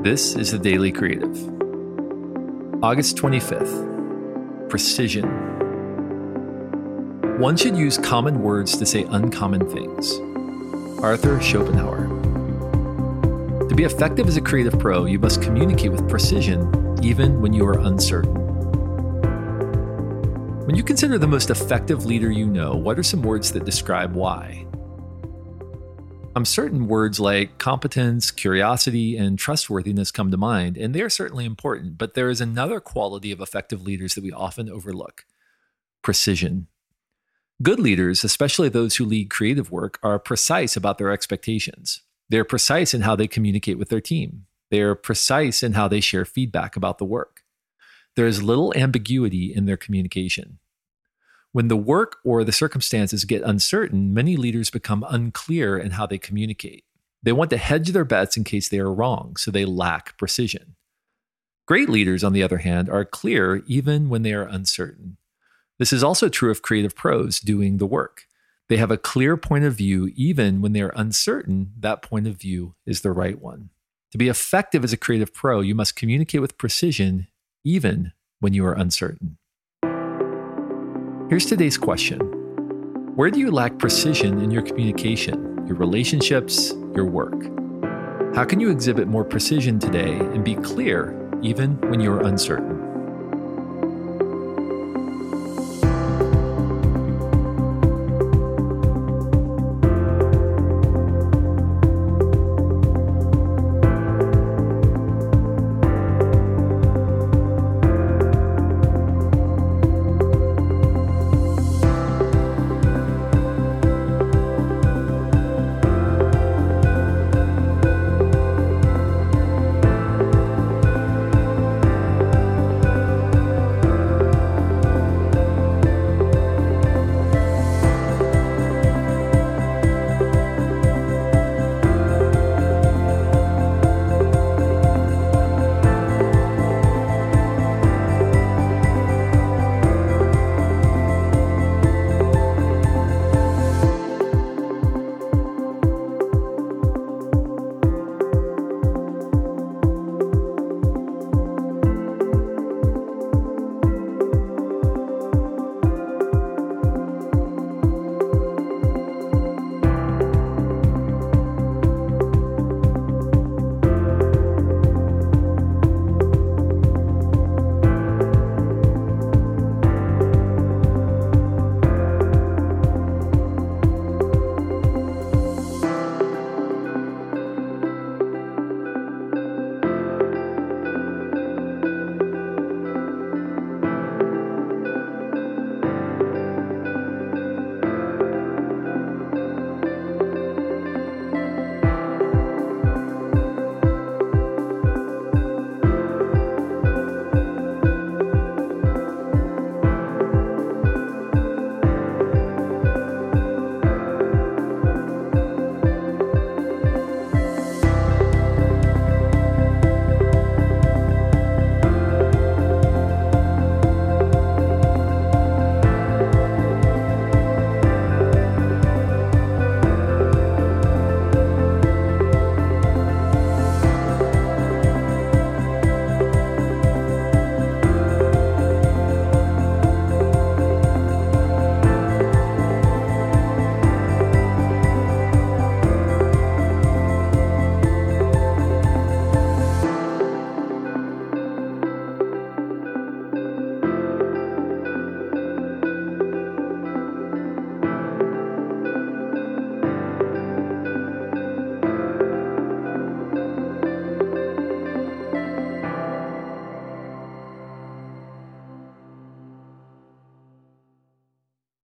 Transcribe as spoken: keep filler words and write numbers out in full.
This is the Daily Creative. August twenty-fifth. Precision. One should use common words to say uncommon things. Arthur Schopenhauer. To be effective as a creative pro, you must communicate with precision even when you are uncertain. When you consider the most effective leader you know, what are some words that describe why? I'm certain words like competence, curiosity, and trustworthiness come to mind, and they are certainly important, but there is another quality of effective leaders that we often overlook: precision. Good leaders, especially those who lead creative work, are precise about their expectations. They're precise in how they communicate with their team. They're precise in how they share feedback about the work. There is little ambiguity in their communication. When the work or the circumstances get uncertain, many leaders become unclear in how they communicate. They want to hedge their bets in case they are wrong, so they lack precision. Great leaders, on the other hand, are clear even when they are uncertain. This is also true of creative pros doing the work. They have a clear point of view even when they are uncertain that point of view is the right one. To be effective as a creative pro, you must communicate with precision even when you are uncertain. Here's today's question. Where do you lack precision in your communication, your relationships, your work? How can you exhibit more precision today and be clear even when you're uncertain?